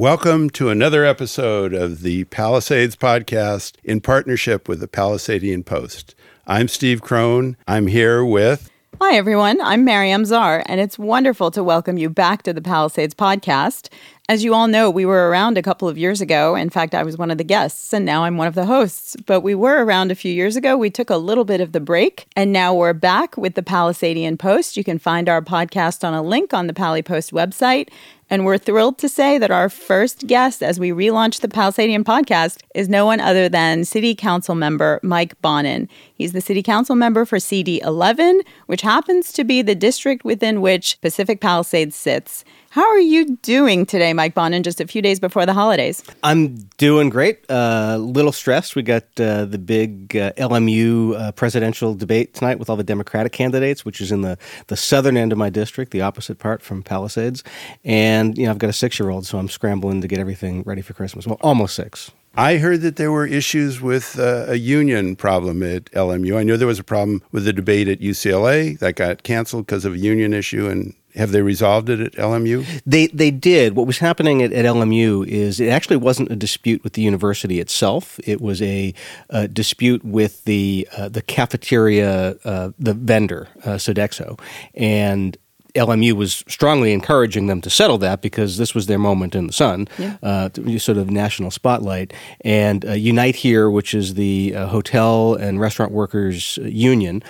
Welcome to another episode of the Palisades Podcast in partnership with the Palisadian Post. I'm Steve Crone. I'm here with... Hi, everyone. I'm Mariam Zar, and it's wonderful to welcome you back to the Palisades Podcast. As you all know, we were around a couple of years ago. In fact, I was one of the guests, and now I'm one of the hosts. But we were around a few years ago. We took a little bit of the break, and now we're back with the Palisadian Post. You can find our podcast on a link on the Pali Post website. And we're thrilled to say that our first guest as we relaunch the Palisadian Podcast is no one other than City Council member Mike Bonin. He's the City Council member for CD 11, which happens to be the district within which Pacific Palisades sits. How are you doing today, Mike Bonin, just a few days before the holidays? I'm doing great. A little stressed. We got the big LMU presidential debate tonight with all the Democratic candidates, which is in the southern end of my district, the opposite part from Palisades. And, I've got a 6-year-old, so I'm scrambling to get everything ready for Christmas. Well, almost 6. I heard that there were issues with a union problem at LMU. I know there was a problem with the debate at UCLA that got canceled because of a union issue, and have they resolved it at LMU? They did. What was happening at LMU is it actually wasn't a dispute with the university itself. It was a dispute with the cafeteria, the vendor, Sodexo, and LMU was strongly encouraging them to settle that because this was their moment in the sun, sort of national spotlight. And Unite Here, which is the hotel and restaurant workers union,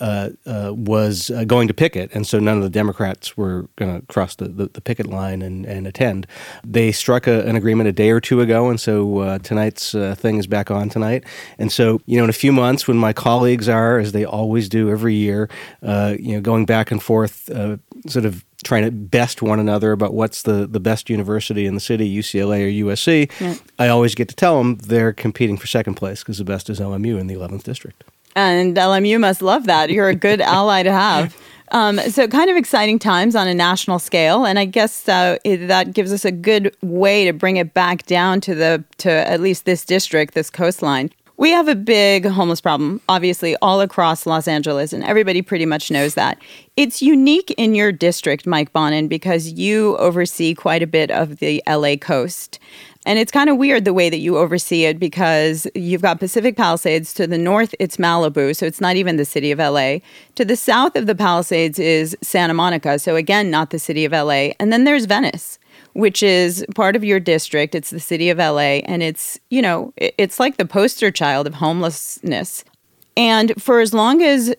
was going to picket, and so none of the Democrats were going to cross the picket line and attend. They struck an agreement a day or two ago, and so tonight's thing is back on tonight. And so, in a few months, when my colleagues are, as they always do every year, going back and forth, sort of trying to best one another about what's the best university in the city, UCLA or USC, I always get to tell them they're competing for second place because the best is LMU in the 11th district. And LMU must love that. You're a good ally to have. So kind of exciting times on a national scale. And I guess that gives us a good way to bring it back down to at least this district, this coastline. We have a big homeless problem, obviously, all across Los Angeles, and everybody pretty much knows that. It's unique in your district, Mike Bonin, because you oversee quite a bit of the LA coast. And it's kind of weird the way that you oversee it because you've got Pacific Palisades. To the north, it's Malibu, so it's not even the city of LA. To the south of the Palisades is Santa Monica, so again, not the city of LA. And then there's Venice, which is part of your district. It's the city of LA, and it's like the poster child of homelessness. And for as long as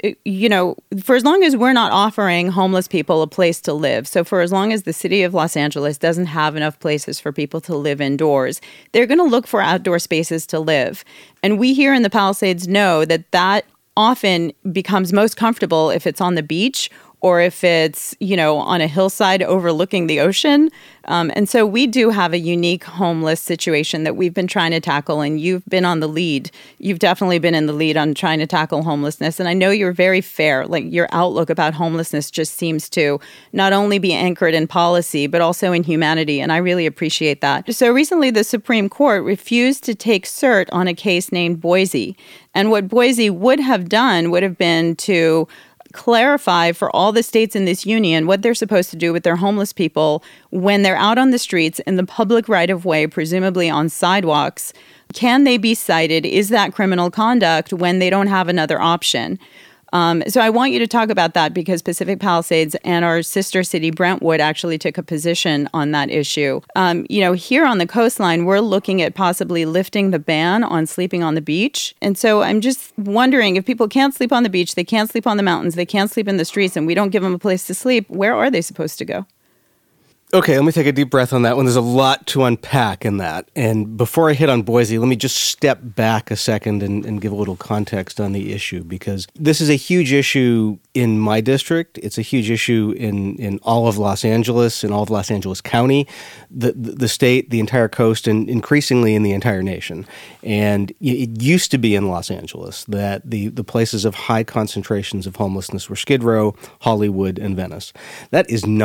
we're not offering homeless people a place to live, so for as long as the city of Los Angeles doesn't have enough places for people to live indoors, they're going to look for outdoor spaces to live. And we here in the Palisades know that often becomes most comfortable if it's on the beach or if it's, on a hillside overlooking the ocean. And so we do have a unique homeless situation that we've been trying to tackle, and you've been on the lead. You've definitely been in the lead on trying to tackle homelessness. And I know you're very fair. Like, your outlook about homelessness just seems to not only be anchored in policy, but also in humanity. And I really appreciate that. So recently, the Supreme Court refused to take cert on a case named Boise. And what Boise would have done would have been to clarify for all the states in this union what they're supposed to do with their homeless people when they're out on the streets in the public right-of-way, presumably on sidewalks. Can they be cited? Is that criminal conduct when they don't have another option? So I want you to talk about that because Pacific Palisades and our sister city, Brentwood, actually took a position on that issue. Here on the coastline, we're looking at possibly lifting the ban on sleeping on the beach. And so I'm just wondering, if people can't sleep on the beach, they can't sleep on the mountains, they can't sleep in the streets, and we don't give them a place to sleep, where are they supposed to go? Okay, let me take a deep breath on that one. There's a lot to unpack in that. And before I hit on Boise, let me just step back a second and give a little context on the issue, because this is a huge issue in my district. It's a huge issue in all of Los Angeles, in all of Los Angeles County, the state, the entire coast, and increasingly in the entire nation. And it used to be in Los Angeles that the places of high concentrations of homelessness were Skid Row, Hollywood, and Venice. That is not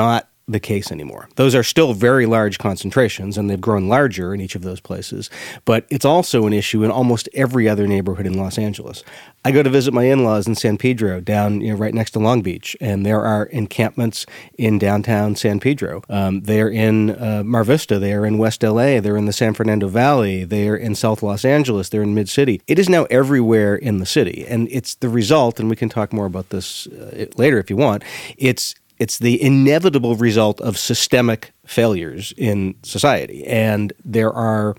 the case anymore. Those are still very large concentrations, and they've grown larger in each of those places. But it's also an issue in almost every other neighborhood in Los Angeles. I go to visit my in-laws in San Pedro, down right next to Long Beach, and there are encampments in downtown San Pedro. They're in Mar Vista. They're in West LA. They're in the San Fernando Valley. They're in South Los Angeles. They're in Mid-City. It is now everywhere in the city, and it's the result, and we can talk more about this later if you want, it's the inevitable result of systemic failures in society, and there are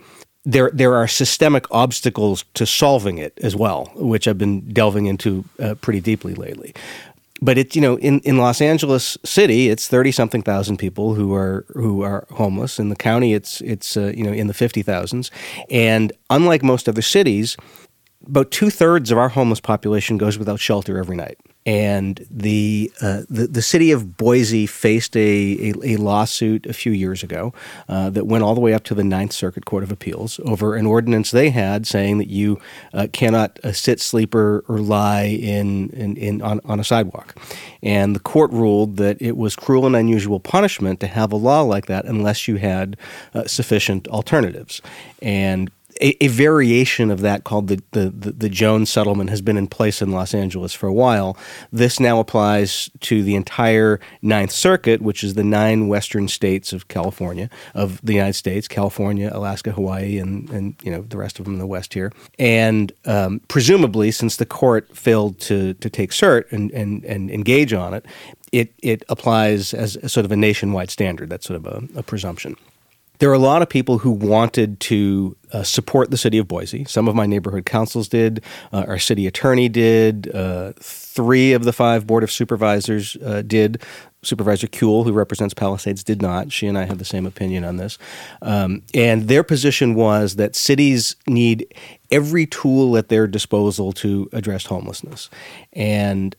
systemic obstacles to solving it as well, which I've been delving into pretty deeply lately. But it's in Los Angeles City, it's 30-something thousand people who are homeless. In the county, it's in the 50,000s, and unlike most other cities, about 2/3 of our homeless population goes without shelter every night. And the city of Boise faced a lawsuit a few years ago that went all the way up to the Ninth Circuit Court of Appeals over an ordinance they had saying that you cannot sit, sleep, or lie on a sidewalk. And the court ruled that it was cruel and unusual punishment to have a law like that unless you had sufficient alternatives. And a variation of that called the Jones settlement has been in place in Los Angeles for a while. This now applies to the entire Ninth Circuit, which is the 9 western states of California, of the United States, California, Alaska, Hawaii, and the rest of them in the west here. And presumably, since the court failed to take cert and engage on it, it applies as sort of a nationwide standard. That's sort of a presumption. There are a lot of people who wanted to support the city of Boise. Some of my neighborhood councils did. Our city attorney did. 3 of the 5 board of supervisors did. Supervisor Kuehl, who represents Palisades, did not. She and I had the same opinion on this. And their position was that cities need every tool at their disposal to address homelessness. And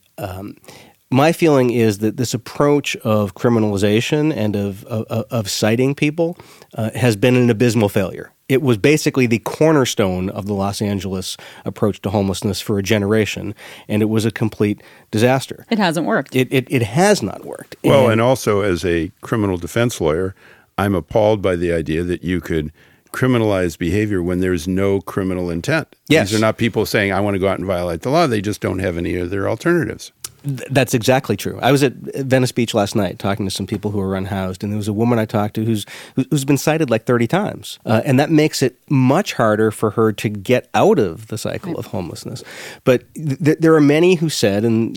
my feeling is that this approach of criminalization and of citing people has been an abysmal failure. It was basically the cornerstone of the Los Angeles approach to homelessness for a generation, and it was a complete disaster. It hasn't worked. It has not worked. Well, and also as a criminal defense lawyer, I'm appalled by the idea that you could criminalize behavior when there's no criminal intent. Yes. These are not people saying, I want to go out and violate the law. They just don't have any other alternatives. That's exactly true. I was at Venice Beach last night talking to some people who are unhoused, and there was a woman I talked to who's been cited like 30 times. And that makes it much harder for her to get out of the cycle of homelessness. But there are many who said, and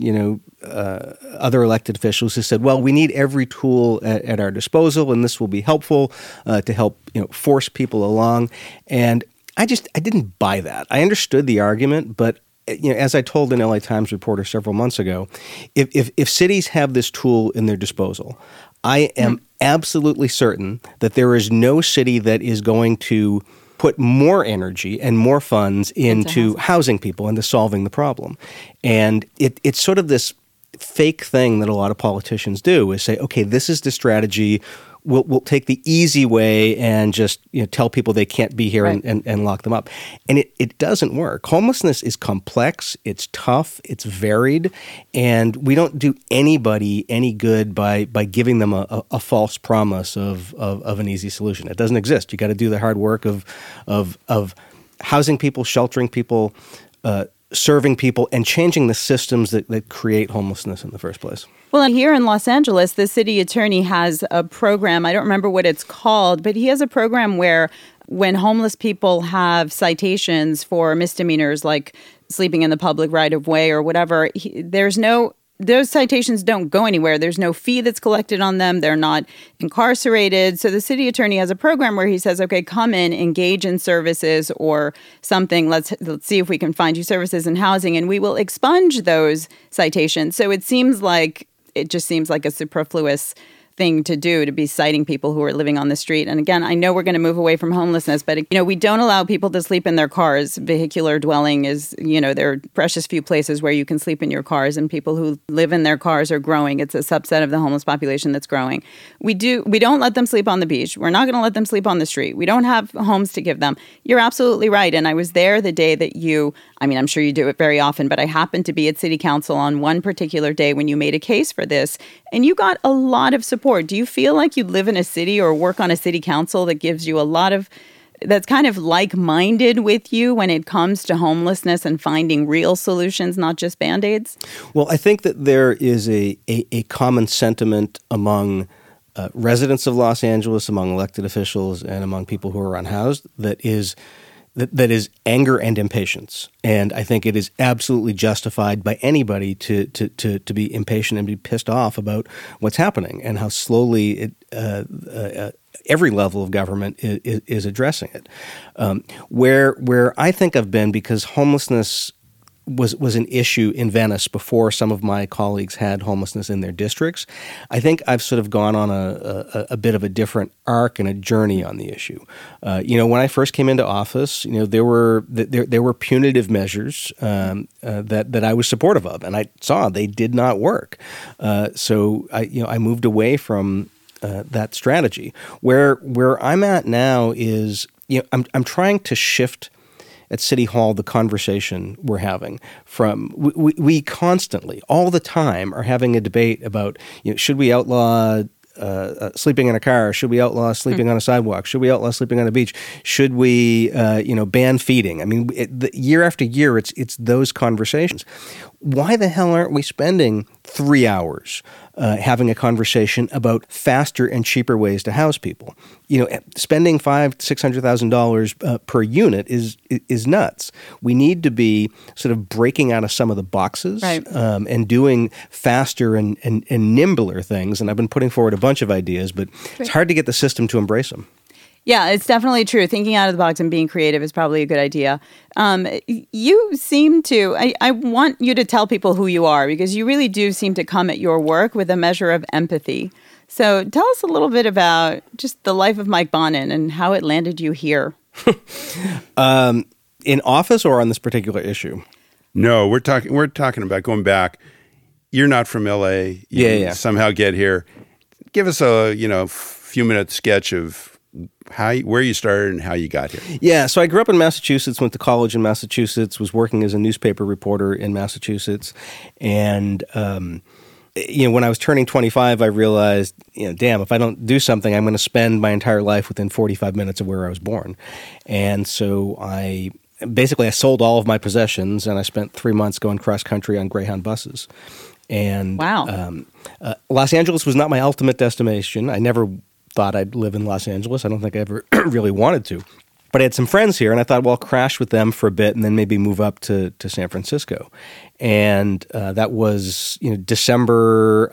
other elected officials who said, well, we need every tool at our disposal, and this will be helpful to help force people along. And I didn't buy that. I understood the argument, but as I told an LA Times reporter several months ago, if cities have this tool in their disposal, I am absolutely certain that there is no city that is going to put more energy and more funds into housing people and to solving the problem. And it's sort of this fake thing that a lot of politicians do is say, okay, this is the strategy. We'll take the easy way and just tell people they can't be here and lock them up. And it doesn't work. Homelessness is complex, it's tough, it's varied, and we don't do anybody any good by giving them a false promise of an easy solution. It doesn't exist. You got to do the hard work of housing people, sheltering people, serving people, and changing the systems that create homelessness in the first place. Well, here in Los Angeles, the city attorney has a program. I don't remember what it's called, but he has a program where when homeless people have citations for misdemeanors like sleeping in the public right of way or whatever, those citations don't go anywhere. There's no fee that's collected on them. They're not incarcerated. So the city attorney has a program where he says, okay, come in, engage in services or something. Let's see if we can find you services and housing, and we will expunge those citations. So it just seems like a superfluous thing to do, to be citing people who are living on the street. And again, I know we're going to move away from homelessness, but we don't allow people to sleep in their cars. Vehicular dwelling is, there are precious few places where you can sleep in your cars, and people who live in their cars are growing. It's a subset of the homeless population that's growing. We don't let them sleep on the beach. We're not going to let them sleep on the street. We don't have homes to give them. You're absolutely right. And I was there the day that you I mean, I'm sure you do it very often, but I happened to be at City Council on one particular day when you made a case for this, and you got a lot of support. Do you feel like you live in a city or work on a city council that gives you a lot of, that's kind of like-minded with you when it comes to homelessness and finding real solutions, not just Band-Aids? Well, I think that there is a common sentiment among residents of Los Angeles, among elected officials, and among people who are unhoused that is anger and impatience. And I think it is absolutely justified by anybody to be impatient and be pissed off about what's happening and how slowly every level of government is addressing it. Where I think I've been, because homelessness was an issue in Venice before some of my colleagues had homelessness in their districts, I think I've sort of gone on a bit of a different arc and a journey on the issue. When I first came into office, there were punitive measures that I was supportive of, and I saw they did not work. So I moved away from that strategy. Where I'm at now is I'm trying to shift at City Hall the conversation we're having from we constantly, all the time, are having a debate about should we outlaw sleeping in a car? Should we outlaw sleeping on a sidewalk? Should we outlaw sleeping on a beach? Should we ban feeding? I mean, year after year, it's those conversations. Why the hell aren't we spending 3 hours having a conversation about faster and cheaper ways to house people? Spending $500,000-$600,000 per unit is nuts. We need to be sort of breaking out of some of the boxes, right, and doing faster and nimbler things. And I've been putting forward a bunch of ideas, but it's hard to get the system to embrace them. Yeah, it's definitely true. Thinking out of the box and being creative is probably a good idea. You seem to, I want you to tell people who you are, because you really do seem to come at your work with a measure of empathy. So tell us a little bit about just the life of Mike Bonin and how it landed you here. In office or on this particular issue? No, we're talking about going back. You're not from LA. You somehow get here. Give us a few minute sketch of where you started and how you got here. Yeah, so I grew up in Massachusetts, went to college in Massachusetts, was working as a newspaper reporter in Massachusetts, and when I was turning 25, I realized, damn, if I don't do something, I'm going to spend my entire life within 45 minutes of where I was born. And so I sold all of my possessions, and I spent 3 months going cross country on Greyhound buses. And wow. Los Angeles was not my ultimate destination. I never thought I'd live in Los Angeles. I don't think I ever really wanted to. But I had some friends here, and I thought, well, I'll crash with them for a bit and then maybe move up to San Francisco. And that was December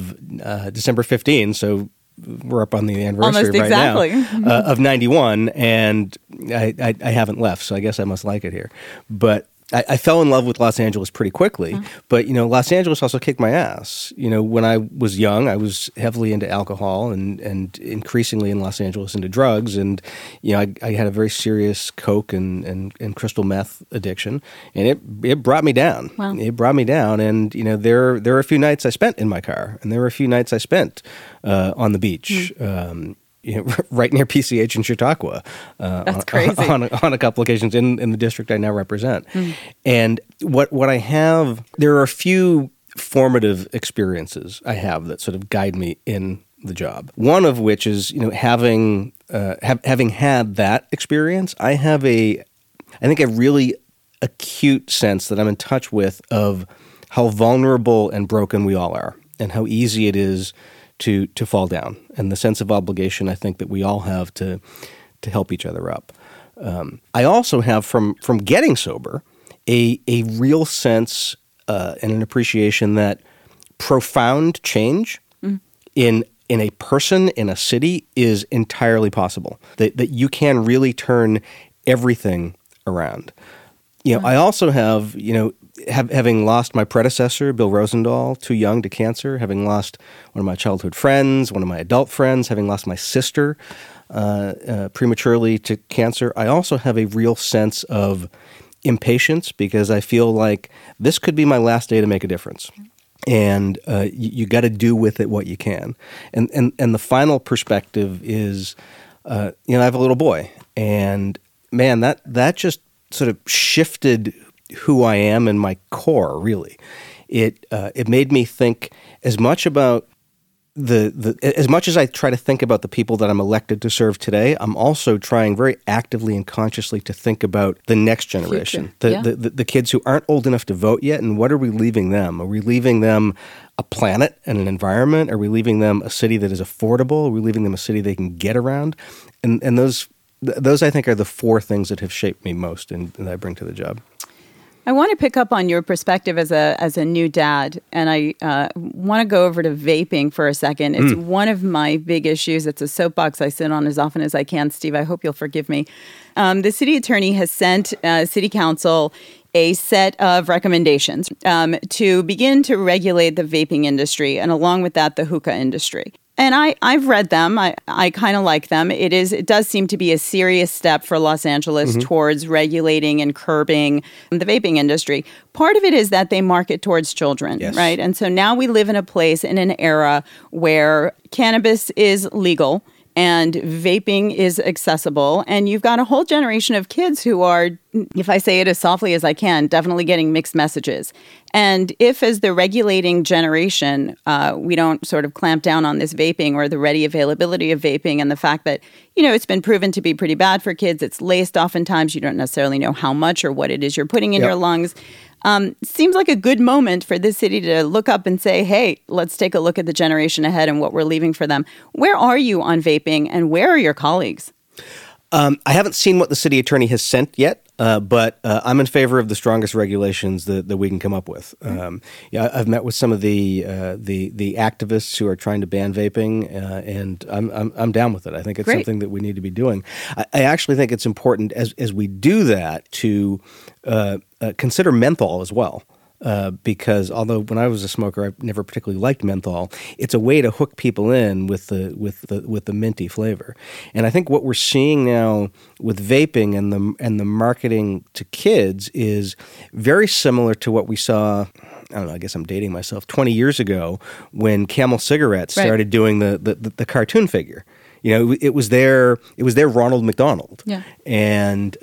15, so we're up on the anniversary almost right exactly. now, of 91, and I haven't left, so I guess I must like it here. But I fell in love with Los Angeles pretty quickly, but Los Angeles also kicked my ass. When I was young, I was heavily into alcohol and increasingly in Los Angeles into drugs, and I had a very serious coke and crystal meth addiction, and it brought me down. Wow. It brought me down, and there are a few nights I spent in my car, and there were a few nights I spent on the beach. Right near PCH in Chautauqua. That's crazy. On a couple occasions in the district I now represent. And what I have, there are a few formative experiences I have that sort of guide me in the job. One of which is, having had that experience, I have I think a really acute sense that I'm in touch with of how vulnerable and broken we all are, and how easy it is to fall down, and the sense of obligation I think that we all have to help each other up. I also have from getting sober a real sense and an appreciation that profound change in a person, in a city, is entirely possible. That you can really turn everything around. I also have, having lost my predecessor, Bill Rosendahl, too young to cancer, having lost one of my childhood friends, one of my adult friends, having lost my sister prematurely to cancer, I also have a real sense of impatience, because I feel like this could be my last day to make a difference. And you got to do with it what you can. And the final perspective is, I have a little boy, and man, that just sort of shifted who I am and my core, really. It made me think as much about as much as I try to think about the people that I'm elected to serve today, I'm also trying very actively and consciously to think about the next generation, the kids who aren't old enough to vote yet, and what are we leaving them? Are we leaving them a planet and an environment? Are we leaving them a city that is affordable? Are we leaving them a city they can get around? And those I think are the four things that have shaped me most and that I bring to the job. I want to pick up on your perspective as a new dad, and I want to go over to vaping for a second. It's one of my big issues. It's a soapbox I sit on as often as I can, Steve. I hope you'll forgive me. The city attorney has sent City Council a set of recommendations to begin to regulate the vaping industry, and along with that, the hookah industry. And I've read them. I kind of like them. It does seem to be a serious step for Los Angeles towards regulating and curbing the vaping industry. Part of it is that they market towards children, right? And so now we live in a place, in an era where cannabis is legal and vaping is accessible. And you've got a whole generation of kids who are, if I say it as softly as I can, definitely getting mixed messages. And if, as the regulating generation, we don't sort of clamp down on this vaping or the ready availability of vaping and the fact that, it's been proven to be pretty bad for kids. It's laced oftentimes. You don't necessarily know how much or what it is you're putting in your lungs. Seems like a good moment for this city to look up and say, hey, let's take a look at the generation ahead and what we're leaving for them. Where are you on vaping, and where are your colleagues? I haven't seen what the city attorney has sent yet, but I'm in favor of the strongest regulations that we can come up with. I've met with some of the activists who are trying to ban vaping, and I'm down with it. I think it's something that we need to be doing. I actually think it's important as we do that to consider menthol as well. Because although when I was a smoker, I never particularly liked menthol, it's a way to hook people in with the minty flavor. And I think what we're seeing now with vaping and the marketing to kids is very similar to what we saw. I don't know, I guess I'm dating myself, 20 years ago when Camel Cigarettes started doing the cartoon figure. It was their Ronald McDonald. Yeah. And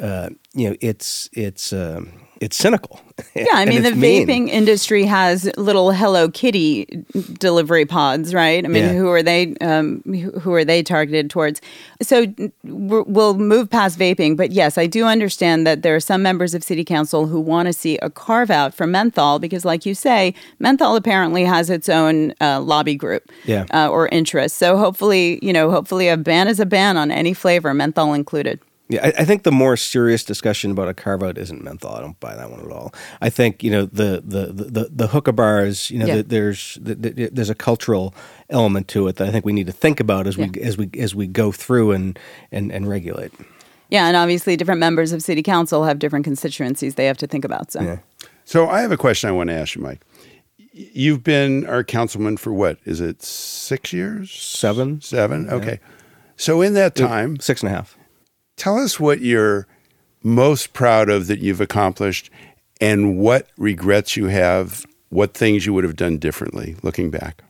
it's cynical. Yeah, I mean, the vaping industry has little Hello Kitty delivery pods, right? I mean, who are they targeted towards? So we'll move past vaping, but yes, I do understand that there are some members of City Council who want to see a carve out for menthol because, like you say, menthol apparently has its own lobby group or interest. So hopefully a ban is a ban on any flavor, menthol included. Yeah, I think the more serious discussion about a carve-out isn't menthol. I don't buy that one at all. I think the hookah bars. There's a cultural element to it that I think we need to think about as we go through and regulate. Yeah, and obviously different members of City Council have different constituencies they have to think about. So I have a question I want to ask you, Mike. You've been our councilman for what? Is it 6 years? 7. 7? Okay. So in that time, 6.5. Tell us what you're most proud of that you've accomplished and what regrets you have, what things you would have done differently looking back.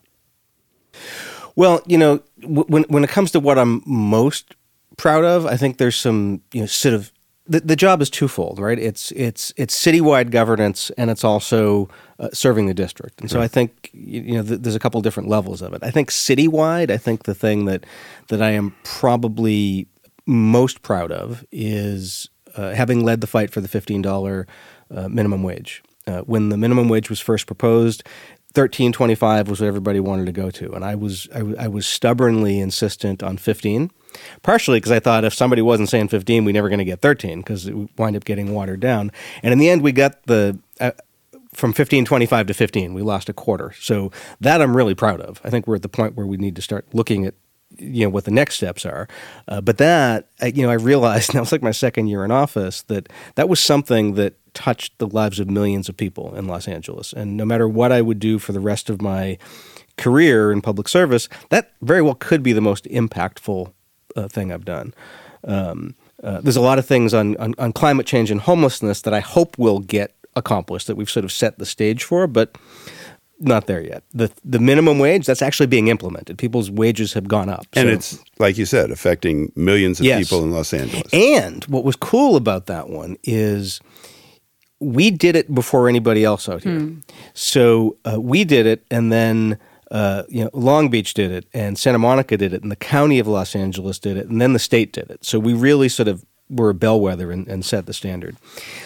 Well, when it comes to what I'm most proud of, I think there's some, sort of, the job is twofold, right? It's citywide governance and it's also serving the district. And so I think, there's a couple different levels of it. I think citywide, I think the thing that I am probably most proud of is having led the fight for the $15 minimum wage. When the minimum wage was first proposed, $13.25 was what everybody wanted to go to, and I was stubbornly insistent on 15. Partially because I thought if somebody wasn't saying 15, we're never going to get 13 because it would wind up getting watered down. And in the end, we got from $15.25 to 15. We lost a quarter, so that I'm really proud of. I think we're at the point where we need to start looking at what the next steps are. But that, I realized, and that was like my second year in office, that was something that touched the lives of millions of people in Los Angeles. And no matter what I would do for the rest of my career in public service, that very well could be the most impactful thing I've done. There's a lot of things on climate change and homelessness that I hope will get accomplished, that we've sort of set the stage for, but not there yet. The minimum wage, that's actually being implemented. People's wages have gone up. And it's, like you said, affecting millions of people in Los Angeles. And what was cool about that one is we did it before anybody else out here. So we did it, and then Long Beach did it, and Santa Monica did it, and the county of Los Angeles did it, and then the state did it. So we really sort of were a bellwether and set the standard.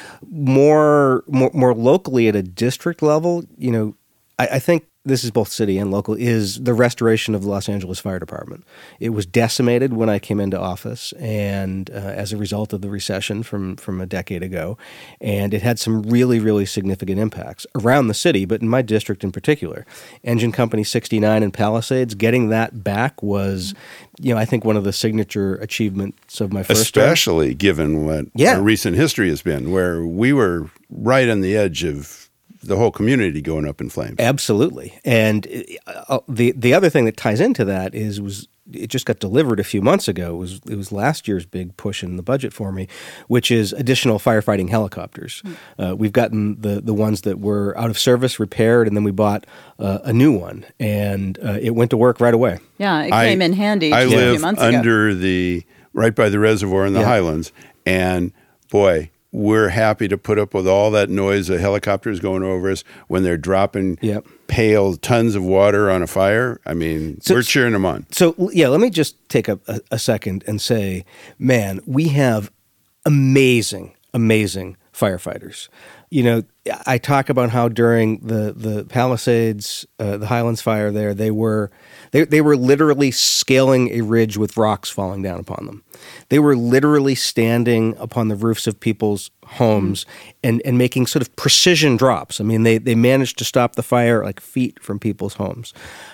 More locally at a district level, I think this is both city and local, is the restoration of the Los Angeles Fire Department. It was decimated when I came into office, and as a result of the recession from a decade ago, and it had some really, really significant impacts around the city, but in my district in particular. Engine Company 69 in Palisades, getting that back was, I think one of the signature achievements of my first Especially given what our recent history has been, where we were right on the edge of the whole community going up in flames. Absolutely. And the other thing that ties into that was it just got delivered a few months ago. It was last year's big push in the budget for me, which is additional firefighting helicopters. We've gotten the ones that were out of service repaired, and then we bought a new one, and it went to work right away. Yeah, it came in handy just a few months ago. I live right by the reservoir in the Highlands, and boy, we're happy to put up with all that noise of helicopters going over us when they're dropping tons of water on a fire. I mean, we're cheering them on. So, let me just take a second and say, man, we have amazing firefighters. I talk about how during the Palisades, the Highlands fire there, they were literally scaling a ridge with rocks falling down upon them. They were literally standing upon the roofs of people's homes and making sort of precision drops. I mean, they managed to stop the fire like feet from people's homes.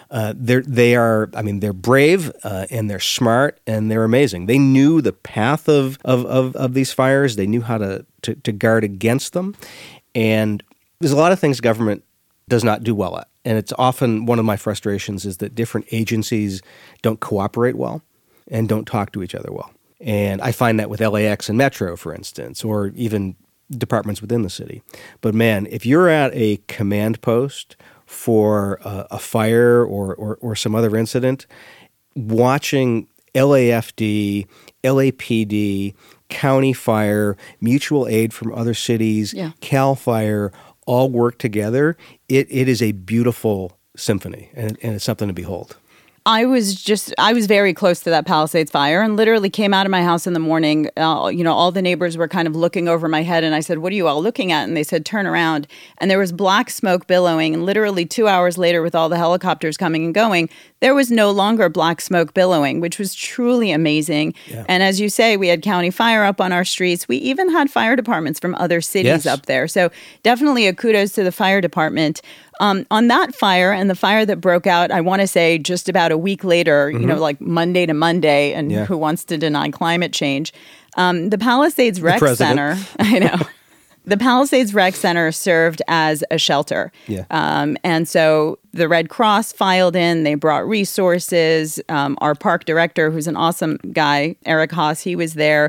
They're brave and they're smart and they're amazing. They knew the path of these fires. They knew how to guard against them. And there's a lot of things government does not do well at. And it's often one of my frustrations is that different agencies don't cooperate well and don't talk to each other well. And I find that with LAX and Metro, for instance, or even departments within the city. But man, if you're at a command post for a fire or some other incident, watching LAFD, LAPD, County Fire, mutual aid from other cities, CAL FIRE, all work together, it is a beautiful symphony, and it's something to behold. I was very close to that Palisades fire and literally came out of my house in the morning. All the neighbors were kind of looking over my head, and I said, "What are you all looking at?" And they said, "Turn around." And there was black smoke billowing, and literally 2 hours later, with all the helicopters coming and going, there was no longer black smoke billowing, which was truly amazing. Yeah. And as you say, we had county fire up on our streets. We even had fire departments from other cities up there. So definitely a kudos to the fire department. On that fire and the fire that broke out, I want to say just about a week later, like Monday to Monday, and who wants to deny climate change? The Palisades Rec Center, I know. The Palisades Rec Center served as a shelter. Yeah. And so the Red Cross filed in, they brought resources. Our park director, who's an awesome guy, Eric Haas, he was there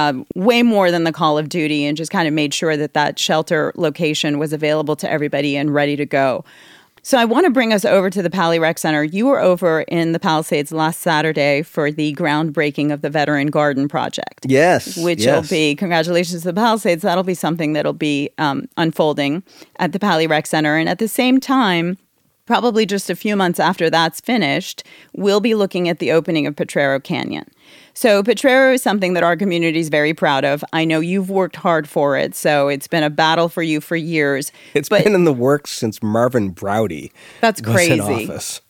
way more than the call of duty and just kind of made sure that shelter location was available to everybody and ready to go. So I want to bring us over to the Pali Rec Center. You were over in the Palisades last Saturday for the groundbreaking of the Veteran Garden Project. Yes. Which will be, congratulations to the Palisades, that'll be something that'll be unfolding at the Pali Rec Center. And at the same time, probably just a few months after that's finished, we'll be looking at the opening of Potrero Canyon. So Potrero is something that our community is very proud of. I know you've worked hard for it, so it's been a battle for you for years. It's been in the works since Marvin Browdy was in office.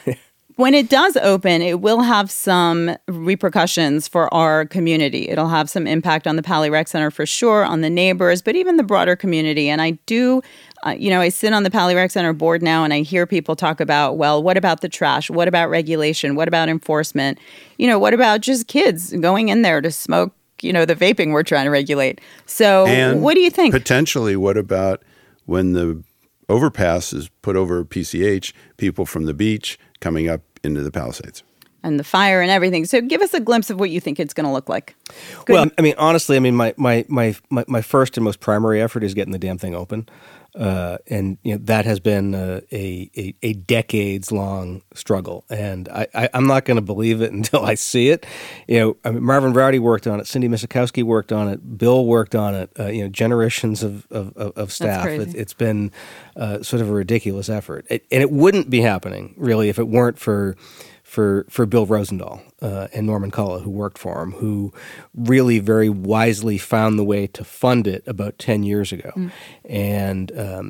When it does open, it will have some repercussions for our community. It'll have some impact on the Pali Rec Center for sure, on the neighbors, but even the broader community. And I do, I sit on the Pali Rec Center board now, and I hear people talk about, well, what about the trash? What about regulation? What about enforcement? What about just kids going in there to smoke, the vaping we're trying to regulate? So what do you think? Potentially, what about when the overpass is put over PCH, people from the beach coming up into the Palisades? and the fire and everything. So give us a glimpse of what you think it's going to look like. Good. Well, I mean, honestly, my first and most primary effort is getting the damn thing open. And that has been a decades-long struggle, and I'm not going to believe it until I see it. Marvin Rowdy worked on it, Cindy Misikowski worked on it, Bill worked on it. Generations of staff. It's been sort of a ridiculous effort, and it wouldn't be happening really if it weren't for Bill Rosendahl and Norman Culla, who worked for him, who really very wisely found the way to fund it about 10 years ago. And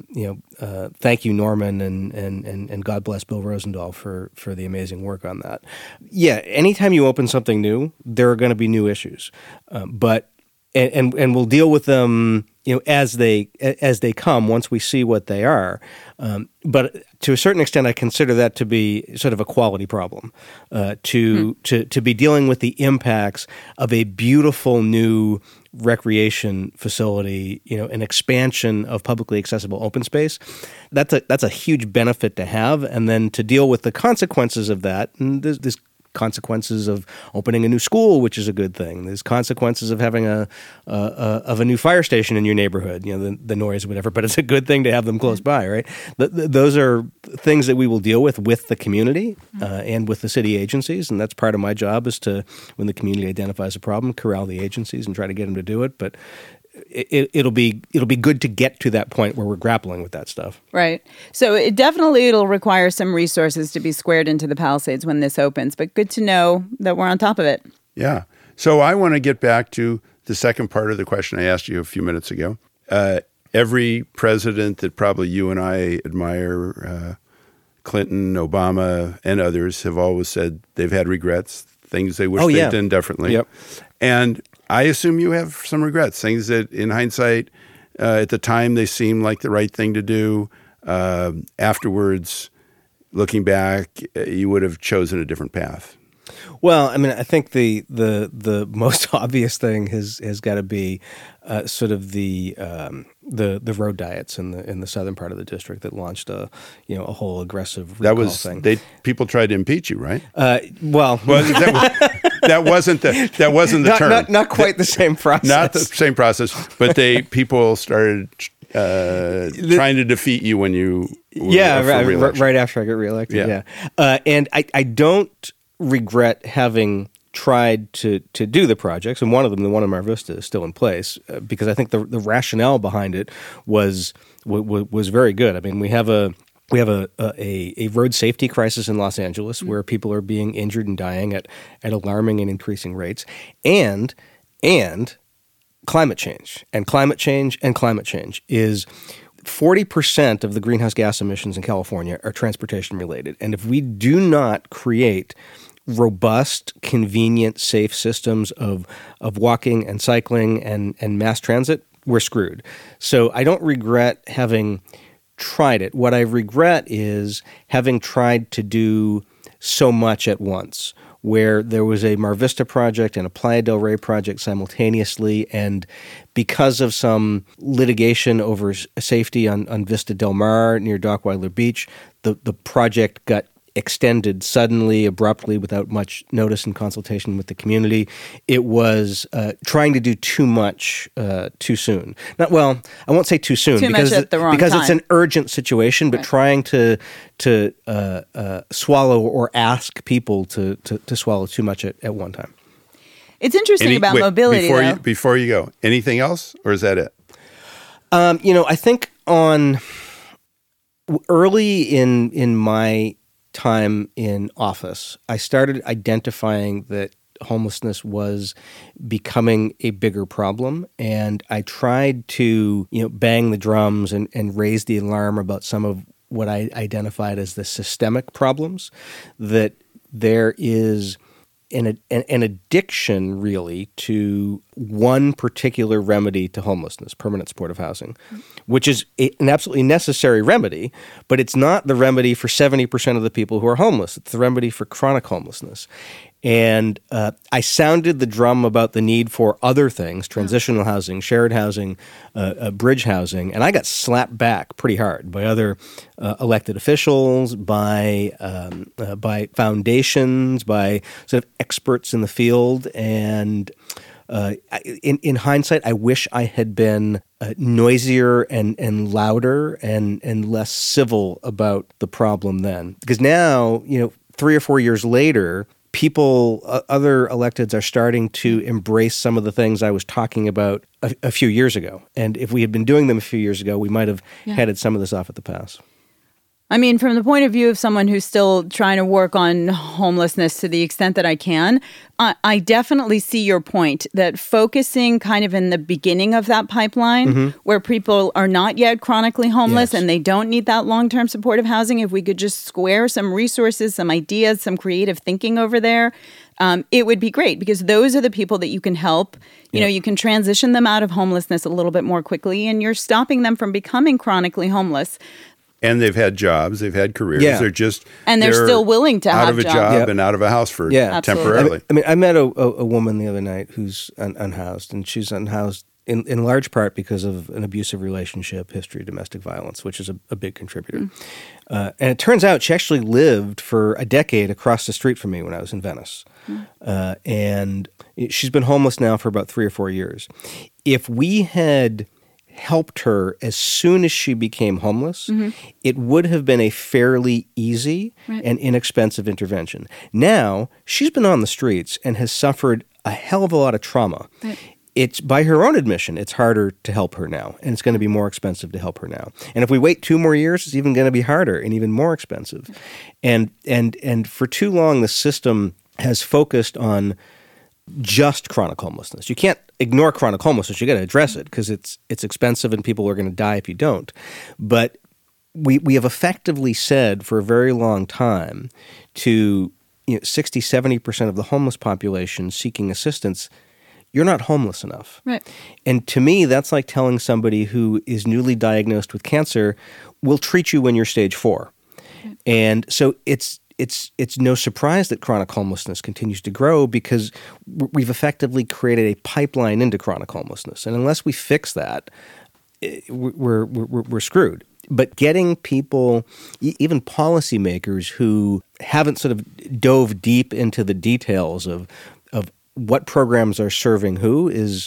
thank you, Norman, and God bless Bill Rosendahl for the amazing work on that. Yeah, anytime you open something new, there are going to be new issues, but we'll deal with them as they come once we see what they are. But to a certain extent, I consider that to be sort of a quality problem, to be dealing with the impacts of a beautiful new recreation facility, an expansion of publicly accessible open space. That's a huge benefit to have, and then to deal with the consequences of that. And there's consequences of opening a new school, which is a good thing. There's consequences of having a new fire station in your neighborhood, the noise or whatever, but it's a good thing to have them close by, right? Those are things that we will deal with the community and with the city agencies, and that's part of my job is to, when the community identifies a problem, corral the agencies and try to get them to do it, but it'll be good to get to that point where we're grappling with that stuff. Right. So it'll require some resources to be squared into the Palisades when this opens, but good to know that we're on top of it. Yeah. So I want to get back to the second part of the question I asked you a few minutes ago. Every president that probably you and I admire, Clinton, Obama, and others, have always said they've had regrets, things they wish they'd done differently. Yep. And I assume you have some regrets, things that in hindsight, at the time they seemed like the right thing to do. Afterwards, looking back, you would have chosen a different path. Well, I mean, I think the most obvious thing has got to be sort of the road diets in the southern part of the district that launched a whole aggressive recall thing. People tried to impeach you, right? Well, that wasn't the term. Not quite the same process. Not the same process, but people started trying to defeat you when you were right after I got reelected. Yeah. And I don't regret having tried to do the projects, and one of them, the one in Mar Vista, is still in place because I think the rationale behind it was very good. I mean, we have a road safety crisis in Los Angeles where people are being injured and dying at alarming and increasing rates, and climate change is 40% of the greenhouse gas emissions in California are transportation related, and if we do not create robust, convenient, safe systems of walking and cycling and mass transit, we're screwed. So I don't regret having tried it. What I regret is having tried to do so much at once, where there was a Mar Vista project and a Playa del Rey project simultaneously, and because of some litigation over safety on Vista Del Mar near Dockweiler Beach, the project got extended suddenly, abruptly, without much notice and consultation with the community. It was trying to do too much too soon. I won't say too soon because it's an urgent situation, but trying to swallow or ask people to swallow too much at one time. It's interesting about mobility, before you go, anything else, or is that it? I think early in my time in office, I started identifying that homelessness was becoming a bigger problem, and I tried to bang the drums and raise the alarm about some of what I identified as the systemic problems, that there is an addiction really to one particular remedy to homelessness, permanent supportive housing, which is an absolutely necessary remedy, but it's not the remedy for 70% of the people who are homeless. It's the remedy for chronic homelessness. And I sounded the drum about the need for other things, transitional housing, shared housing, bridge housing, and I got slapped back pretty hard by other elected officials, by foundations, by sort of experts in the field. And in hindsight, I wish I had been noisier and louder and less civil about the problem then. Because now, 3 or 4 years later, other electeds are starting to embrace some of the things I was talking about a few years ago. And if we had been doing them a few years ago, we might have headed some of this off at the pass. I mean, from the point of view of someone who's still trying to work on homelessness to the extent that I can, I definitely see your point that focusing kind of in the beginning of that pipeline where people are not yet chronically homeless and they don't need that long-term supportive housing, if we could just square some resources, some ideas, some creative thinking over there, it would be great because those are the people that you can help. You can transition them out of homelessness a little bit more quickly and you're stopping them from becoming chronically homeless. And they've had jobs, they've had careers. Yeah. They're still willing to have out of a job and out of a house for temporarily. I met a woman the other night who's unhoused, and she's unhoused in large part because of an abusive relationship, history of domestic violence, which is a big contributor. And it turns out she actually lived for a decade across the street from me when I was in Venice. And she's been homeless now for about 3 or 4 years. If we had helped her as soon as she became homeless, it would have been a fairly easy and inexpensive intervention. Now, she's been on the streets and has suffered a hell of a lot of trauma. It's, by her own admission, it's harder to help her now, and it's going to be more expensive to help her now. And if we wait 2 more years, it's even going to be harder and even more expensive. And for too long, the system has focused on just chronic homelessness. You can't ignore chronic homelessness. You got to address it because it's expensive and people are going to die if you don't. But we have effectively said for a very long time to 60, 70% of the homeless population seeking assistance, you're not homeless enough. Right. And to me, that's like telling somebody who is newly diagnosed with cancer, we'll treat you when you're stage 4. Right. And so it's no surprise that chronic homelessness continues to grow because we've effectively created a pipeline into chronic homelessness. And unless we fix that, we're screwed. But getting people, even policymakers who haven't sort of dove deep into the details of what programs are serving who is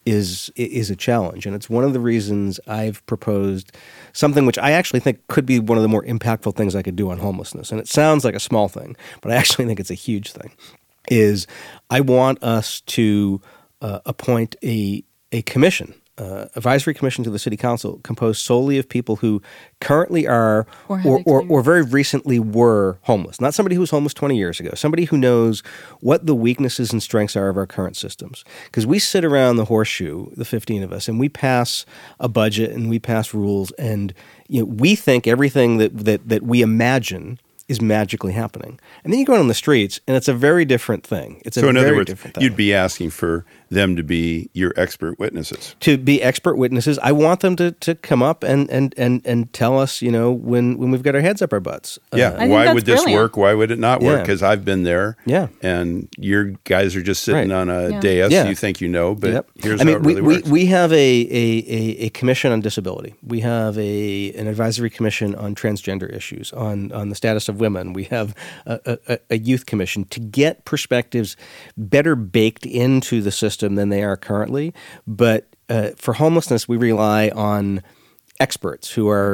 a challenge. And it's one of the reasons I've proposed something which I actually think could be one of the more impactful things I could do on homelessness. And it sounds like a small thing, but I actually think it's a huge thing, is I want us to appoint a commission, advisory commission to the city council composed solely of people who currently are or very recently were homeless. Not somebody who was homeless 20 years ago, somebody who knows what the weaknesses and strengths are of our current systems. Because we sit around the horseshoe, the 15 of us, and we pass a budget and we pass rules, and we think everything that we imagine is magically happening. And then you go out on the streets, and it's a very different thing. So in other words, you'd be asking for them to be your expert witnesses. To be expert witnesses. I want them to come up and tell us, when we've got our heads up our butts. Yeah. Why would this work? Why would it not work? Because I've been there. Yeah. And your guys are just sitting on a dais. You think but here's how it really works. We have a commission on disability. We have an advisory commission on transgender issues, on the status of women. We have a youth commission to get perspectives better baked into the system than they are currently. But for homelessness, we rely on experts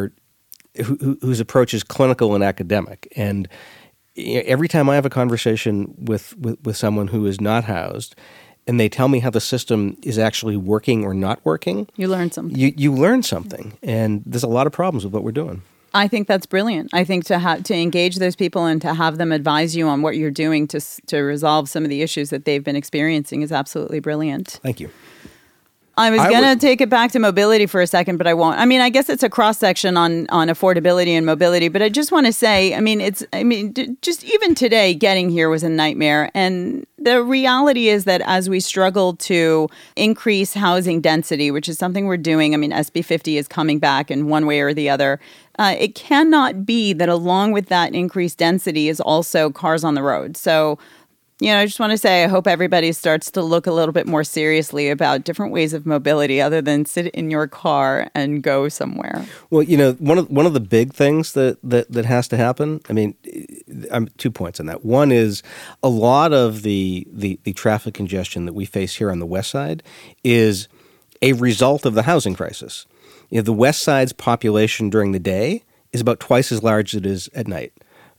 whose approach is clinical and academic. And every time I have a conversation with someone who is not housed, and they tell me how the system is actually working or not working, you learn something. You learn something, and there's a lot of problems with what we're doing. I think that's brilliant. I think to engage those people and to have them advise you on what you're doing to resolve some of the issues that they've been experiencing is absolutely brilliant. Thank you. I was going to take it back to mobility for a second, but I won't. I mean, I guess it's a cross-section on affordability and mobility, but I just want to say, just even today, getting here was a nightmare. And the reality is that as we struggle to increase housing density, which is something we're doing, SB 50 is coming back in one way or the other. It cannot be that along with that increased density is also cars on the road. So I just want to say I hope everybody starts to look a little bit more seriously about different ways of mobility other than sit in your car and go somewhere. Well, one of the big things that has to happen, 2 points on that. One is a lot of the traffic congestion that we face here on the West Side is a result of the housing crisis. The West Side's population during the day is about twice as large as it is at night.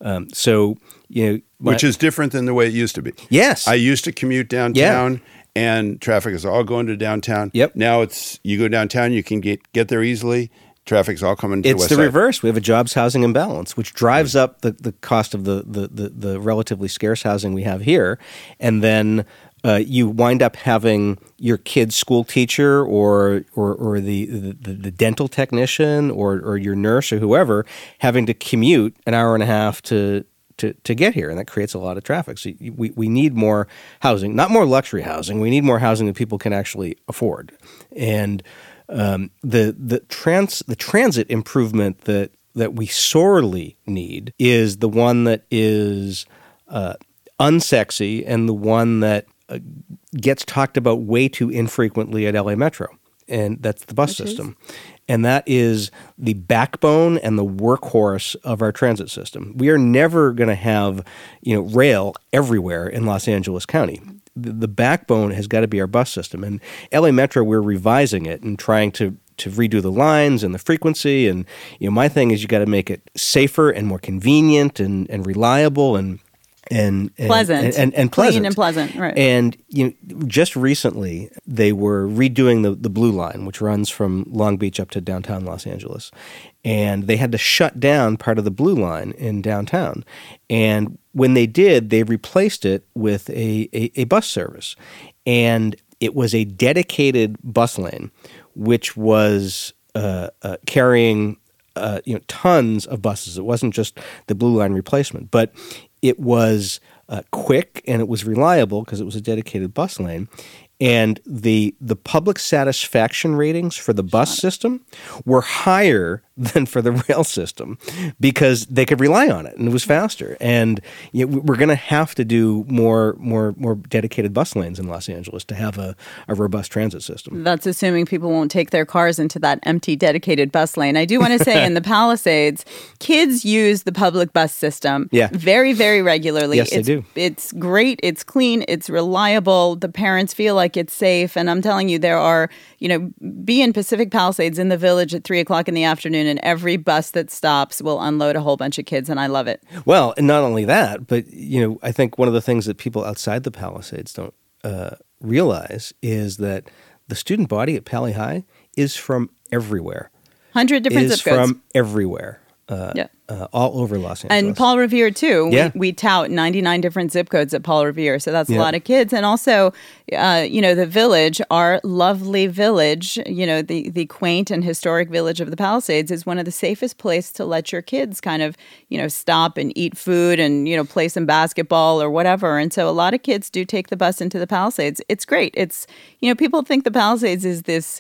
Which is different than the way it used to be. Yes. I used to commute downtown, and traffic is all going to downtown. Yep. Now you go downtown, you can get there easily. Traffic's all coming to the west side. It's the reverse. We have a jobs housing imbalance, which drives up the cost of the relatively scarce housing we have here, and then you wind up having your kid's school teacher or the dental technician or your nurse or whoever having to commute an hour and a half to get here, and that creates a lot of traffic. So we need more housing, not more luxury housing. We need more housing that people can actually afford. And the transit improvement that we sorely need is the one that is unsexy and the one that gets talked about way too infrequently at LA Metro, and that's the bus system. And that is the backbone and the workhorse of our transit system. We are never going to have, rail everywhere in Los Angeles County. The backbone has got to be our bus system. And LA Metro, we're revising it and trying to redo the lines and the frequency. And my thing is you got to make it safer and more convenient and reliable and pleasant and pleasant, clean and pleasant, right? And just recently they were redoing the Blue Line, which runs from Long Beach up to downtown Los Angeles, and they had to shut down part of the Blue Line in downtown. And when they did, they replaced it with a bus service, and it was a dedicated bus lane, which was carrying tons of buses. It wasn't just the Blue Line replacement, but it was quick and it was reliable because it was a dedicated bus lane. And the public satisfaction ratings for the bus system were higher than for the rail system because they could rely on it and it was faster. And we're going to have to do more dedicated bus lanes in Los Angeles to have a robust transit system. That's assuming people won't take their cars into that empty dedicated bus lane. I do want to say in the Palisades, kids use the public bus system very, very regularly. Yes, they do. It's great. It's clean. It's reliable. The parents feel like it's safe. And I'm telling you, there are, be in Pacific Palisades in the Village at 3:00 in the afternoon, and every bus that stops will unload a whole bunch of kids, and I love it. Well, and not only that, but, I think one of the things that people outside the Palisades don't realize is that the student body at Pali High is from everywhere. 100 different zip codes. From everywhere. All over Los Angeles. And Paul Revere, too. Yeah. We tout 99 different zip codes at Paul Revere, so that's a lot of kids. And also, the Village, our lovely Village, the quaint and historic Village of the Palisades is one of the safest places to let your kids kind of, stop and eat food and, play some basketball or whatever. And so a lot of kids do take the bus into the Palisades. It's great. It's, people think the Palisades is this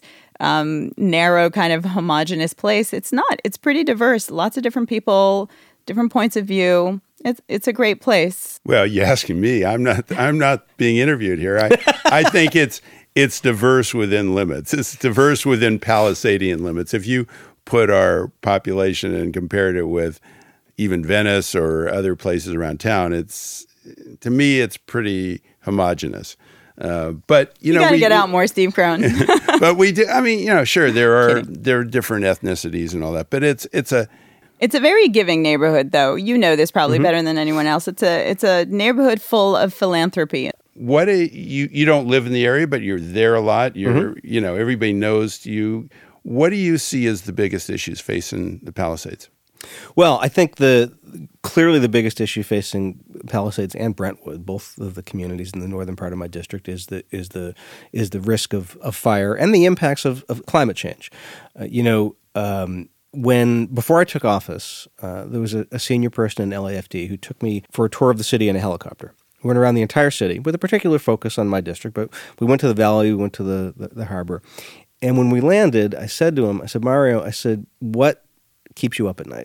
narrow kind of homogenous place. It's not. It's pretty diverse. Lots of different people, different points of view. It's a great place. Well, you're asking me. I'm not being interviewed here. I think it's diverse within limits. It's diverse within Palisadian limits. If you put our population and compared it with even Venice or other places around town, to me it's pretty homogenous. But you got to get out more, Steve Krohn. But we do. I mean, sure, there are different ethnicities and all that, but it's a very giving neighborhood, though. You know this probably better than anyone else. It's a neighborhood full of philanthropy. What you don't live in the area, but you're there a lot. You're everybody knows you. What do you see as the biggest issues facing the Palisades? Well, I think clearly the biggest issue facing Palisades and Brentwood, both of the communities in the northern part of my district, is the risk of fire and the impacts of climate change. Before I took office, there was a senior person in LAFD who took me for a tour of the city in a helicopter. We went around the entire city with a particular focus on my district, but we went to the valley, we went to the harbor. And when we landed, I said to him, Mario, what keeps you up at night?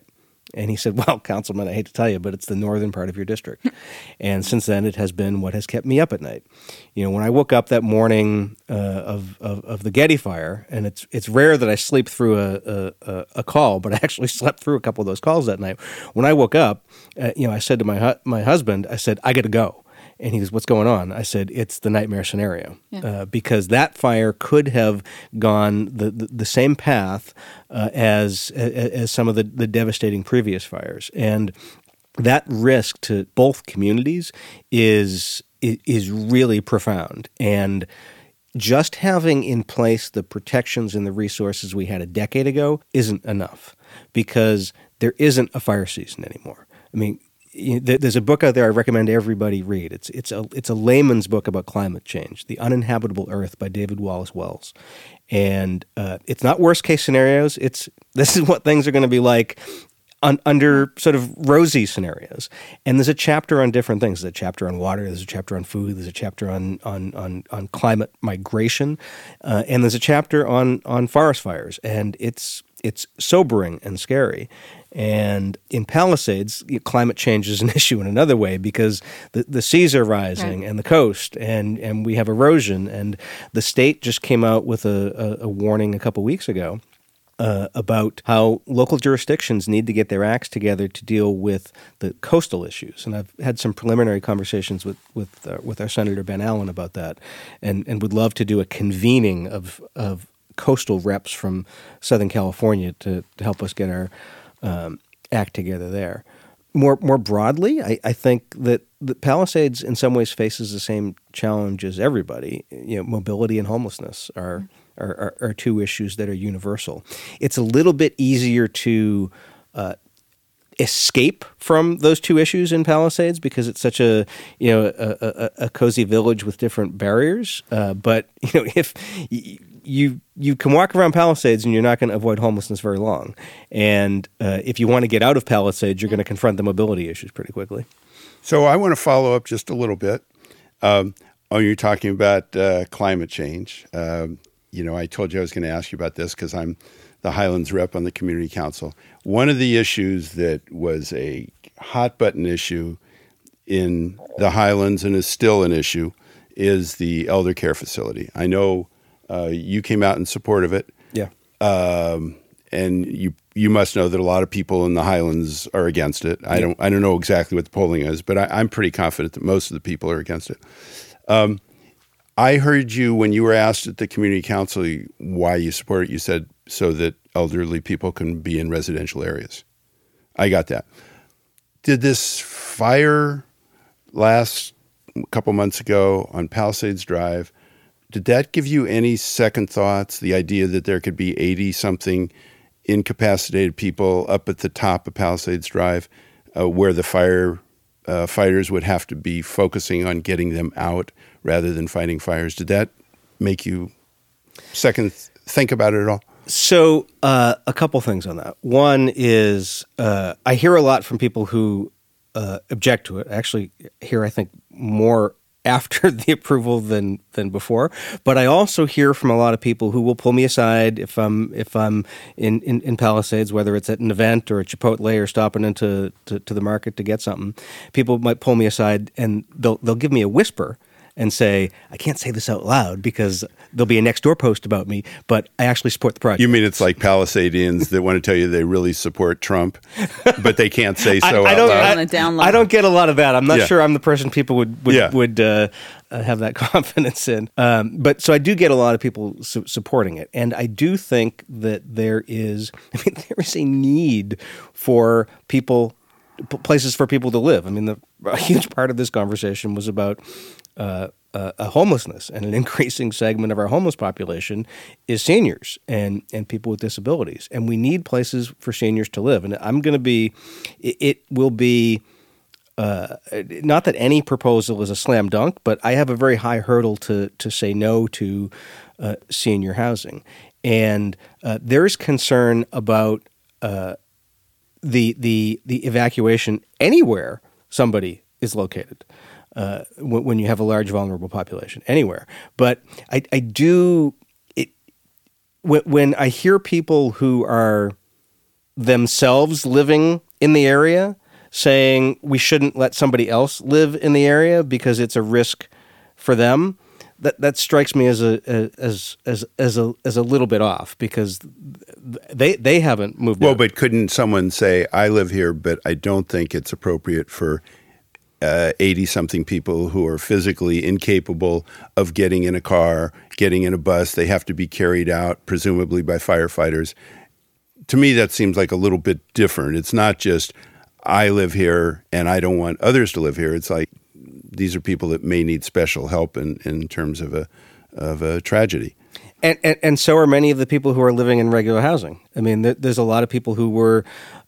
And he said, well, Councilman, I hate to tell you, but it's the northern part of your district. And since then, it has been what has kept me up at night. When I woke up that morning of the Getty fire, and it's rare that I sleep through a call, but I actually slept through a couple of those calls that night. When I woke up, I said to my husband, I said, I got to go. And he goes, what's going on? I said, it's the nightmare scenario. Yeah. Because that fire could have gone the same path as some of the devastating previous fires. And that risk to both communities is really profound. And just having in place the protections and the resources we had a decade ago isn't enough, because there isn't a fire season anymore. I mean, there's a book out there I recommend everybody read. It's a layman's book about climate change, The Uninhabitable Earth by David Wallace Wells. And it's not worst case scenarios. This is what things are going to be like under sort of rosy scenarios. And there's a chapter on different things. There's a chapter on water. There's a chapter on food. There's a chapter on climate migration. And there's a chapter on forest fires. And it's sobering and scary. And in Palisades, climate change is an issue in another way, because the seas are rising, right, and the coast, and we have erosion. And the state just came out with a warning a couple weeks ago about how local jurisdictions need to get their acts together to deal with the coastal issues. And I've had some preliminary conversations with our Senator Ben Allen about that, and would love to do a convening of coastal reps from Southern California to help us get our act together there. More broadly, I think that the Palisades in some ways faces the same challenge as everybody. Mobility and homelessness are two issues that are universal. It's a little bit easier to escape from those two issues in Palisades because it's such a cozy village with different barriers. But if you can walk around Palisades and you're not going to avoid homelessness very long. And if you want to get out of Palisades, you're going to confront the mobility issues pretty quickly. So I want to follow up just a little bit. You're talking about climate change. I told you I was going to ask you about this because I'm the Highlands rep on the community council. One of the issues that was a hot button issue in the Highlands and is still an issue is the elder care facility. I know you came out in support of it. Yeah. And you must know that a lot of people in the Highlands are against it. I don't know exactly what the polling is, but I'm pretty confident that most of the people are against it. I heard you when you were asked at the community council why you support it. You said so that elderly people can be in residential areas. I got that. Did this fire last a couple months ago on Palisades Drive, did that give you any second thoughts, the idea that there could be 80-something incapacitated people up at the top of Palisades Drive where the fighters would have to be focusing on getting them out rather than fighting fires? Did that make you think about it at all? So a couple things on that. One is I hear a lot from people who object to it. I actually hear, I think, more after the approval than before. But I also hear from a lot of people who will pull me aside if I'm in Palisades, whether it's at an event or at Chipotle or stopping into the market to get something. People might pull me aside and they'll give me a whisper and say, I can't say this out loud because there'll be a next door post about me, but I actually support the project. You mean it's like Palisadians that want to tell you they really support Trump, but they can't say so out loud? I don't get a lot of that. I'm not sure I'm the person people would have that confidence in. But so I do get a lot of people supporting it. And I do think that there is a need for places for people to live. I mean, a huge part of this conversation was about homelessness, and an increasing segment of our homeless population is seniors and people with disabilities, and we need places for seniors to live. And it will be not that any proposal is a slam dunk, but I have a very high hurdle to say no to senior housing, and there is concern about the evacuation anywhere somebody is located. When you have a large vulnerable population anywhere. But I do it when I hear people who are themselves living in the area saying we shouldn't let somebody else live in the area because it's a risk for them, that strikes me as a little bit off, because they haven't moved. Well, out. but couldn't someone say, I live here, but I don't think it's appropriate for 80-something people who are physically incapable of getting in a car, getting in a bus. They have to be carried out, presumably by firefighters. To me, that seems like a little bit different. It's not just, I live here and I don't want others to live here. It's like, these are people that may need special help in terms of a tragedy. And so are many of the people who are living in regular housing. I mean, there's a lot of people who were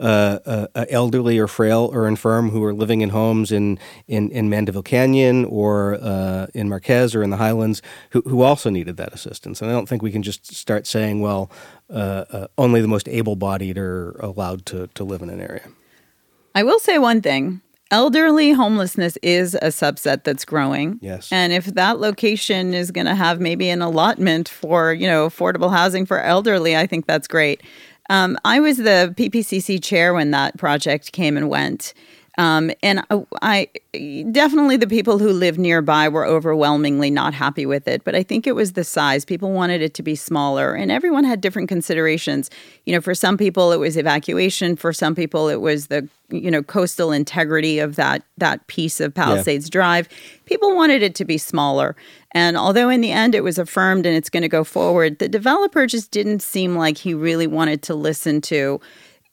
elderly or frail or infirm who are living in homes in Mandeville Canyon or in Marquez or in the Highlands who also needed that assistance. And I don't think we can just start saying, well, only the most able-bodied are allowed to live in an area. I will say one thing. Elderly homelessness is a subset that's growing. Yes. And if that location is going to have maybe an allotment for, affordable housing for elderly, I think that's great. I was the PPCC chair when that project came and went. And I definitely, the people who lived nearby were overwhelmingly not happy with it. But I think it was the size. People wanted it to be smaller, and everyone had different considerations. For some people, it was evacuation. For some people, it was the coastal integrity of that piece of Palisades Drive. People wanted it to be smaller. And although in the end it was affirmed and it's going to go forward, the developer just didn't seem like he really wanted to listen to.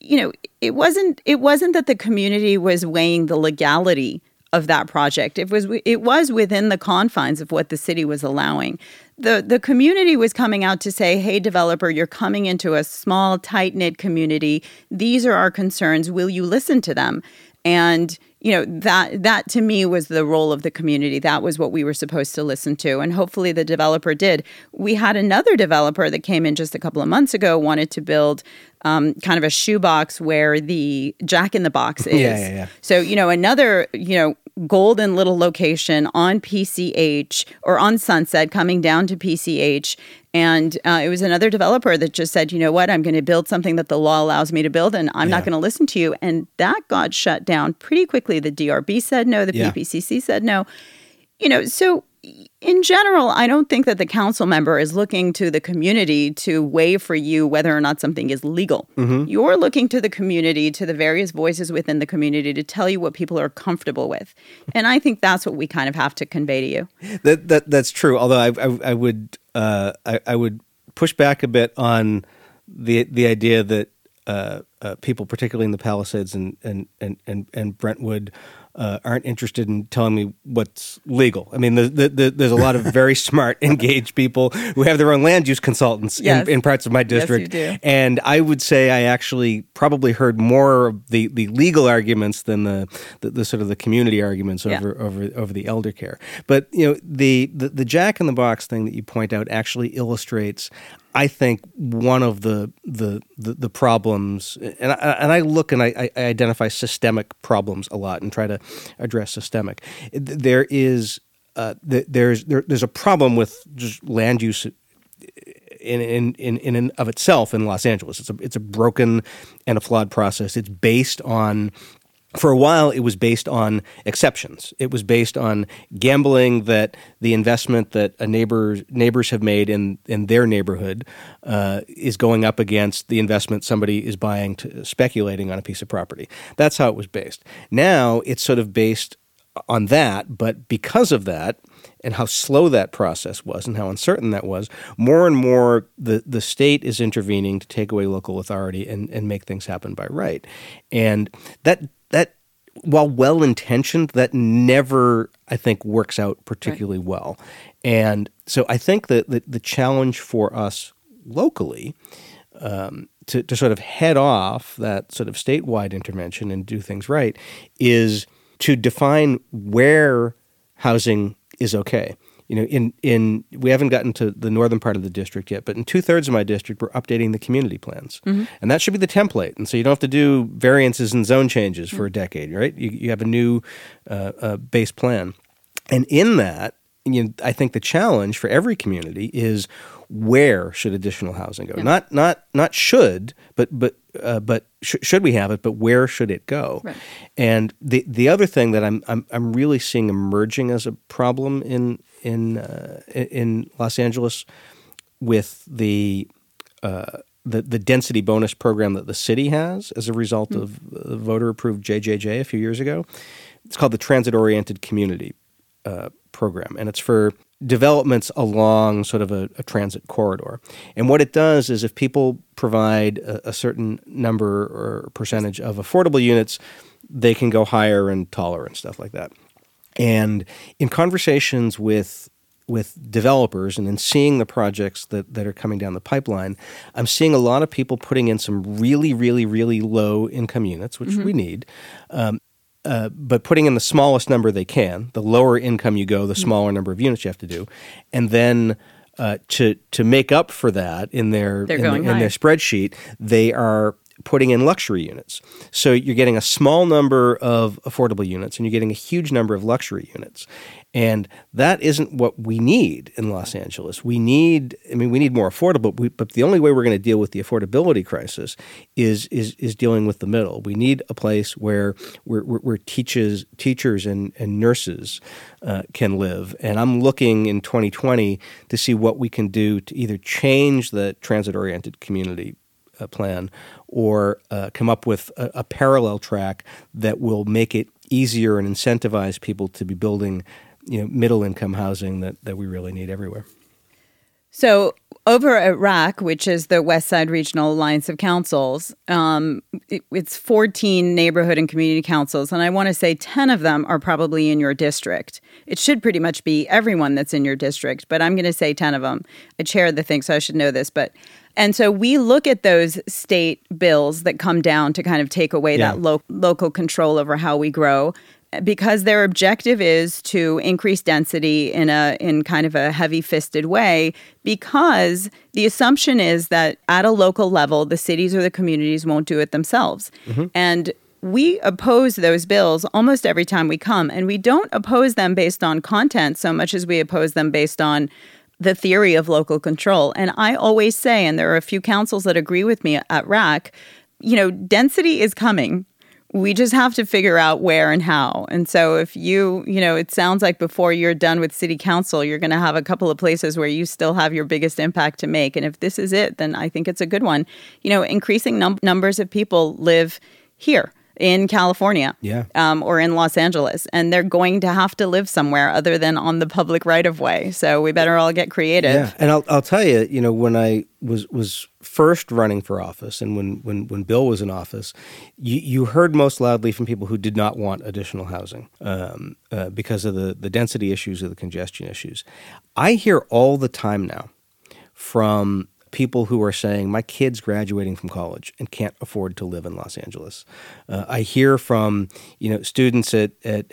It wasn't that the community was weighing the legality of that project. It was within the confines of what the city was allowing. The community was coming out to say, hey, developer, you're coming into a small, tight-knit community. These are our concerns. Will you listen to them? And that to me was the role of the community. That was what we were supposed to listen to. And hopefully the developer did. We had another developer that came in just a couple of months ago, wanted to build kind of a shoebox where the Jack in the Box is. Yeah. So, another, golden little location on PCH or on Sunset coming down to PCH. And it was another developer that just said, you know what, I'm going to build something that the law allows me to build, and I'm not going to listen to you. And that got shut down pretty quickly. The DRB said no. The PPCC said no. So in general, I don't think that the council member is looking to the community to weigh for you whether or not something is legal. Mm-hmm. You're looking to the community, to the various voices within the community to tell you what people are comfortable with. And I think that's what we kind of have to convey to you. That's true. Although I would push back a bit on the idea that people, particularly in the Palisades and Brentwood, aren't interested in telling me what's legal. I mean, there's a lot of very smart, engaged people who have their own land use consultants in parts of my district. Yes, you do. And I would say I actually probably heard more of the legal arguments than the sort of the community arguments over the elder care. But the Jack in the Box thing that you point out actually illustrates, I think, one of the problems, and I look and I identify systemic problems a lot and try to address systemic. There's a problem with just land use in and of itself in Los Angeles. It's a broken and a flawed process. It's based on. For a while, it was based on exceptions. It was based on gambling that the investment that neighbors have made in their neighborhood is going up against the investment somebody is buying, speculating on a piece of property. That's how it was based. Now it's sort of based on that, but because of that and how slow that process was and how uncertain that was, more and more the state is intervening to take away local authority and make things happen by right. And that while well-intentioned, that never, I think, works out particularly well. And so I think that the challenge for us locally to sort of head off that sort of statewide intervention and do things right is to define where housing is okay. We haven't gotten to the northern part of the district yet, but in 2/3 of my district, we're updating the community plans. Mm-hmm. And that should be the template. And so you don't have to do variances and zone changes for a decade, right? You have a new base plan. And in that, I think the challenge for every community is where should additional housing go? Yeah. Not should, but should we have it? But where should it go? Right. And the other thing that I'm really seeing emerging as a problem in Los Angeles with the density bonus program that the city has as a result of the voter-approved JJJ a few years ago. It's called the Transit-Oriented Community Program, and it's for developments along sort of a transit corridor. And what it does is if people provide a certain number or percentage of affordable units, they can go higher and taller and stuff like that. And in conversations with developers and in seeing the projects that are coming down the pipeline, I'm seeing a lot of people putting in some really, really, really low income units, which we need, but putting in the smallest number they can. The lower income you go, the smaller number of units you have to do. And then to make up for that in their spreadsheet, they are putting in luxury units. So you're getting a small number of affordable units and you're getting a huge number of luxury units. And that isn't what we need in Los Angeles. We need more affordable, but the only way we're going to deal with the affordability crisis is dealing with the middle. We need a place where teachers and nurses can live. And I'm looking in 2020 to see what we can do to either change the transit-oriented community plan or come up with a parallel track that will make it easier and incentivize people to be building middle-income housing that we really need everywhere. So over at RAC, which is the West Side Regional Alliance of Councils, it's 14 neighborhood and community councils, and I want to say 10 of them are probably in your district. It should pretty much be everyone that's in your district, but I'm going to say 10 of them. I chair the thing, so I should know this, and so we look at those state bills that come down to kind of take away that local control over how we grow, because their objective is to increase density in kind of a heavy-fisted way, because the assumption is that at a local level, the cities or the communities won't do it themselves. Mm-hmm. And we oppose those bills almost every time we come, and we don't oppose them based on content so much as we oppose them based on the theory of local control. And I always say, and there are a few councils that agree with me at RAC, density is coming. We just have to figure out where and how. And so if it sounds like before you're done with city council, you're going to have a couple of places where you still have your biggest impact to make. And if this is it, then I think it's a good one. Increasing numbers of people live here in California or in Los Angeles, and they're going to have to live somewhere other than on the public right-of-way. So we better all get creative. Yeah, and I'll tell you, when I was first running for office and when Bill was in office, you heard most loudly from people who did not want additional housing because of the density issues or the congestion issues. I hear all the time now from people who are saying, my kid's graduating from college and can't afford to live in Los Angeles. I hear from students at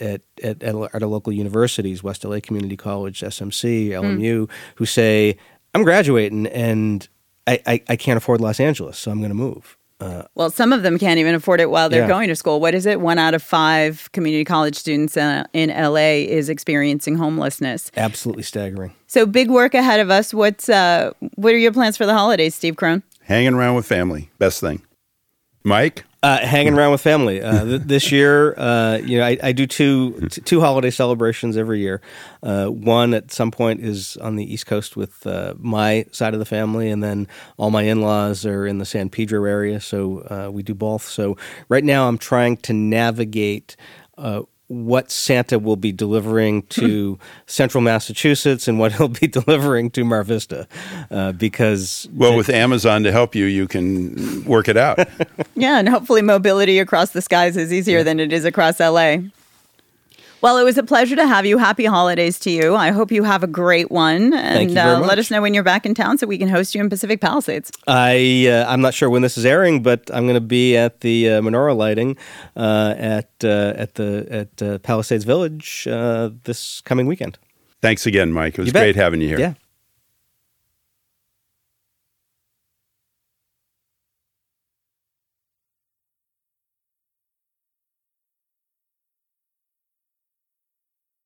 our local universities, West LA Community College, SMC, LMU, who say, I'm graduating and I can't afford Los Angeles, so I'm going to move. Well, some of them can't even afford it while they're going to school. What is it? 1 out of 5 community college students in LA is experiencing homelessness. Absolutely staggering. So big work ahead of us. What are your plans for the holidays, Steve Krohn? Hanging around with family. Best thing. Mike? Hanging around with family. This year, I do two holiday celebrations every year. One at some point is on the East Coast with my side of the family, and then all my in-laws are in the San Pedro area, so we do both. So right now I'm trying to navigate what Santa will be delivering to Central Massachusetts and what he'll be delivering to Mar Vista, because... Well, with Amazon to help you, you can work it out. Yeah, and hopefully mobility across the skies is easier than it is across LA. Well, it was a pleasure to have you. Happy holidays to you. I hope you have a great one. And Thank you very much. Let us know when you're back in town so we can host you in Pacific Palisades. I'm not sure when this is airing, but I'm going to be at the menorah lighting at Palisades Village this coming weekend. Thanks again, Mike. It was great having you here. Yeah.